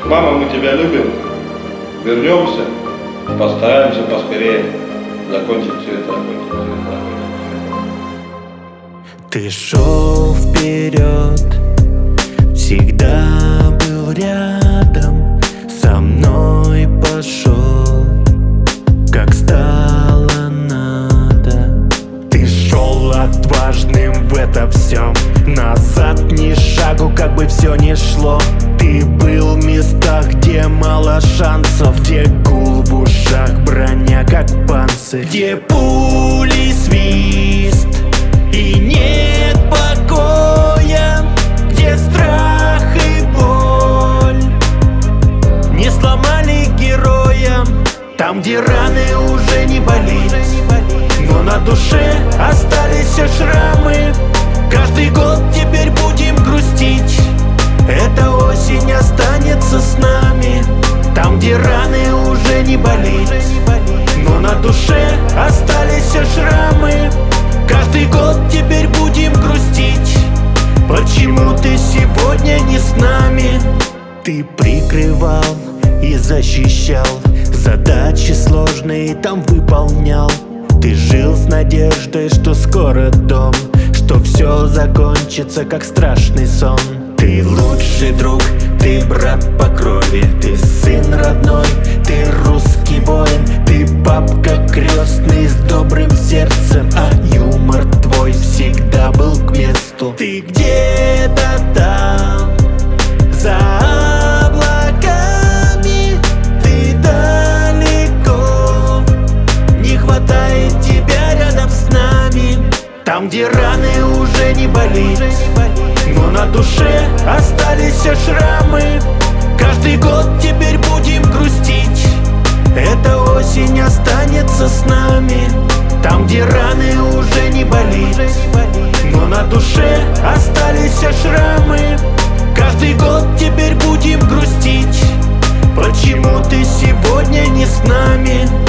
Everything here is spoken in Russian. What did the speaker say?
Мама, мы тебя любим. Вернемся, постараемся поскорее закончить все это. Ты шел вперед, всегда был рядом, со мной пошел, как стало надо. Ты шел отважным в это всем, назад ни шагу, как бы все ни шло. Ты был в местах, где мало шансов, где гул в ушах, броня как панцирь, где пули свист и нет покоя, где страх и боль не сломали героя. Там, где раны уже не болит, но на душе остались все шрамы. Каждый год теперь будем грустить, эта осень останется с нами. Там, где раны уже не болит, но на душе остались все шрамы. Каждый год теперь будем грустить, почему ты сегодня не с нами. Ты прикрывал и защищал, задачи сложные там выполнял. Ты жил с надеждой, что скоро дом, что все закончится, как страшный сон. Ты лучший друг, ты брат по крови, ты сын родной, ты русский воин, ты папка крестный с добрым сердцем, а юмор твой всегда был к месту. Ты где-то там, за облаками, ты далеко, не хватает тебя рядом с нами. Там, где раны уже не болит, но на душе остались все шрамы. Каждый год теперь будем грустить, эта осень останется с нами. Там, где раны уже не болит, но на душе остались все шрамы. Каждый год теперь будем грустить, почему ты сегодня не с нами.